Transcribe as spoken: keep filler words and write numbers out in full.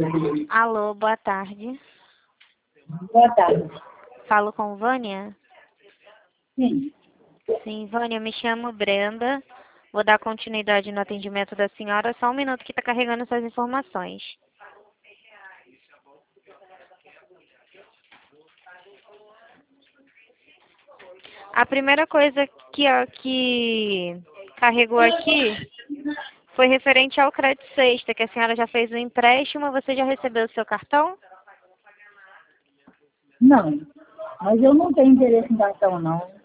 Alô, boa tarde. Boa tarde. Falo com Vânia? Sim. Sim, Vânia, eu me chamo Brenda. Vou dar continuidade no atendimento da senhora. Só um minuto que está carregando suas informações. A primeira coisa que, ó, que carregou aqui foi referente ao crédito sexta, que a senhora já fez o empréstimo. Você já recebeu o seu cartão? Não. Mas eu não tenho interesse em cartão, não.